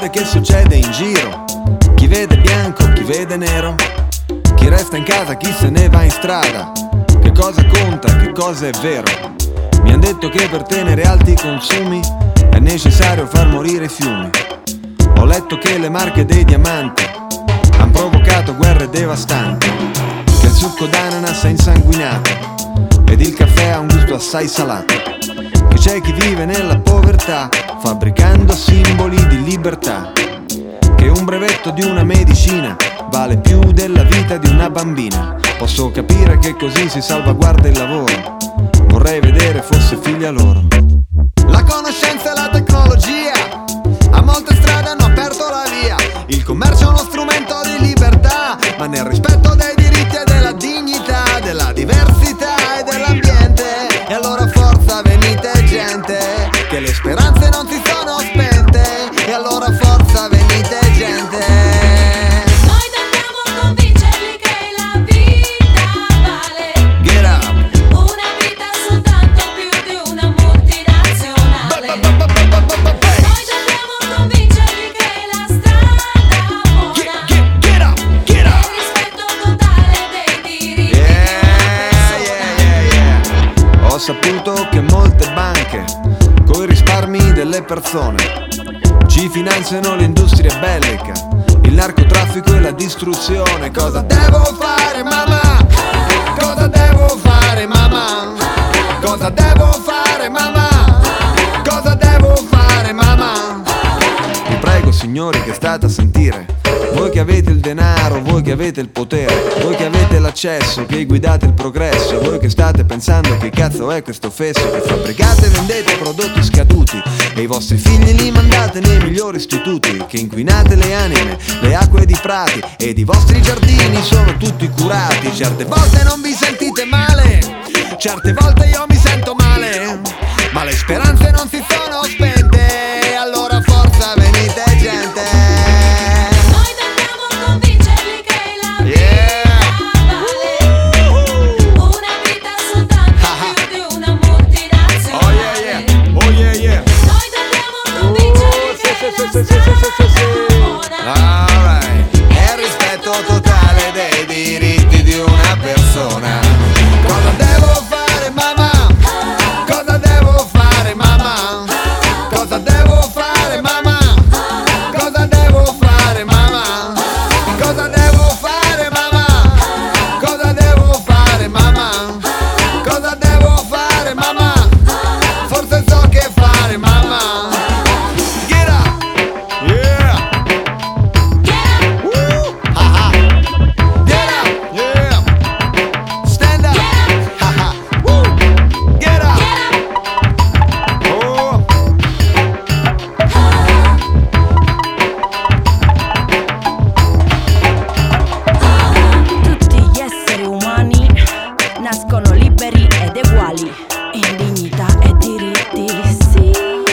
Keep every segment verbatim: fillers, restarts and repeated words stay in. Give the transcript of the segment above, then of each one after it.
sapere che succede in giro, chi vede bianco, chi vede nero, chi resta in casa, chi se ne va in strada, che cosa conta, che cosa è vero. Mi han detto che per tenere alti i consumi è necessario far morire i fiumi. Ho letto che le marche dei diamanti han provocato guerre devastanti, che il succo d'ananas è insanguinato ed il caffè ha un gusto assai salato, che c'è chi vive nella povertà fabbricando simboli di libertà, che un brevetto di una medicina vale più della vita di una bambina. Posso capire che così si salvaguarda il lavoro, vorrei vedere fosse figlia loro. La conoscenza e la tecnologia a molte strade hanno aperto la via. Il commercio è uno strumento di libertà, ma nel rispetto dei diritti e della dignità, della diversità e dell'ambiente. E allora forza, venite gente, che le speranze non si sono spente. E allora forza, venite gente. Noi dobbiamo convincerli che la vita vale. Get up. Una vita soltanto più di una multinazionale. Noi dobbiamo convincerli che la strada buona Get, get, get up, get è up. il rispetto totale dei diritti Yeah, della yeah, yeah, yeah. Ho saputo che molte banche coi risparmi delle persone ci finanziano l'industria bellica, il narcotraffico e la distruzione. Cosa devo fare, mamma? Cosa devo fare, mamma? Cosa devo fare, mamma? Cosa devo fare, mamma? Vi prego, signori che state a sentire, voi che avete il denaro, voi che avete il potere, voi che avete l'accesso, che guidate il progresso, voi che state pensando che cazzo è questo fesso, che fabbricate e vendete prodotti scaduti e i vostri figli li mandate nei migliori istituti, che inquinate le anime, le acque di prati ed i vostri giardini sono tutti curati. Certe volte non vi sentite male, certe volte io mi sento male, ma le speranze non si sono spente. Allora forza, venite gente. Noi dobbiamo convincerli che la vita Yeah. vale. Una vita soltanto più di una multinazionale. Oh yeah yeah, oh yeah yeah. Noi dobbiamo convincerli che la strada buona Alright. È il rispetto totale dei diritti di una persona. Cosa devo fare, mamma? Cosa devo fare, mamma? Cosa devo fare, mamma? Cosa devo fare, mamma? Cosa devo fare, mamma? Cosa devo fare, mamma? Cosa devo fare, mamma? Forse so che fare, mamma. Get up! Yeah! Woo! Ha ha! Get up! Yeah! Stand up! Ha ha! Woo! Get up! Oh! Tutti gli esseri umani nascono liberi ed uguali, in dignità e diritti, sì.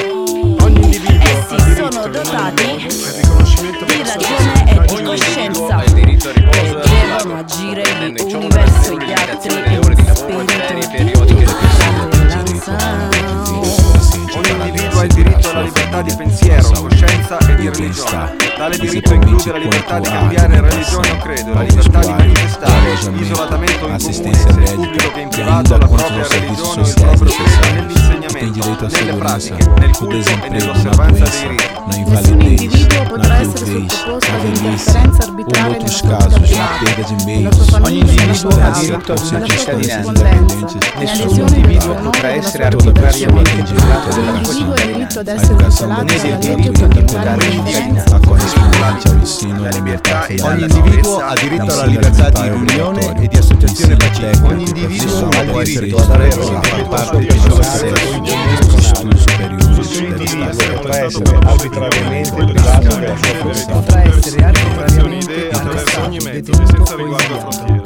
Essi sono dotati di ragione e di coscienza e devono agire l'universo e gli altri in spirito di tolleranza. Ogni individuo ha il diritto alla libertà di pensiero, coscienza e di religione. Tale diritto include la libertà di cambiare religione o credo, la libertà di manifestare, isolatamente o in comune, sia in pubblico che in privato, la propria religione o il proprio credo nell'insegnamento, nelle pratiche, nel culto e nell'osservanza dei riti. Nessun individuo potrà essere sottoposto ad interferenza arbitraria nella sua vita. La sua Ogni famiglia, individuo ha diritto ad una cittadinanza. Nessun individuo potrà essere arbitrariamente giudicato della Ogni sua individuo ha cittadinanza. diritto ad essere tutelato Né dalla del legge diritto o di condannare votare l'indifferenza. la libertà e Ogni la individuo ha diritto alla libertà di riunione e di associazione pacifica. Ogni individuo ha il diritto ad avere un far parte di un studi superiori. Nessun individuo potrà essere arbitrariamente privato della sua libertà. Potrà essere Azioni, arbitrariamente idee attraverso ogni arrestato, mezzo, senza detenuto o riguardo a esiliato. frontiere.